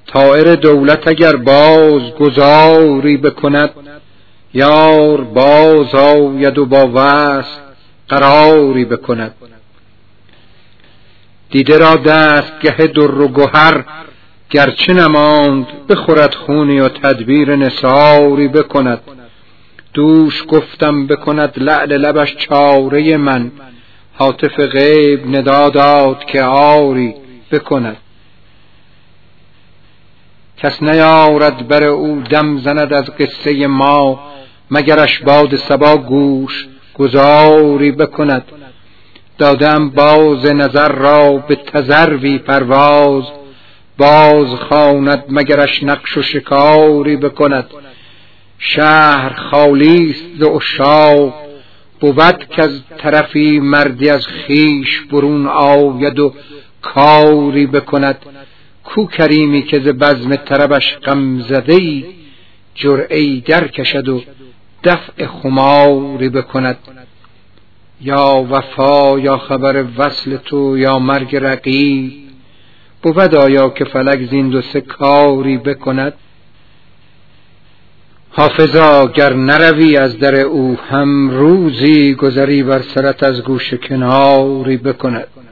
طائر دولت اگر باز گذاری بکند، یار باز آید و با وصل قراری بکند. دیده را دستگه در و گهر گرچه نماند، بخورد خونی و تدبیر نثاری بکند. دوش گفتم بکند لعل لبش چاره من، هاتف غیب ندا داد که آری بکند. کس نیارد بر او دم زند از قصه ما، مگرش باد صبا گوش گذاری بکند. دادم باز نظر را به تذروی پرواز، باز خواند مگرش نقش و شکاری بکند. شهر خالی است ز عشاق، بود که از طرفی مردی از خویش برون آید و کاری بکند. کو کریمی که ز بزم طربش غم زده‌ای، جرعه‌ای در کشد و دفع خماری بکند. یا وفا یا خبر وصل تو یا مرگ رقیب، بود آیا که فلک زین دو سه کاری بکند. حافظا گر نروی از در او، هم روزی گذری بر سرت از گوشه کناری بکند.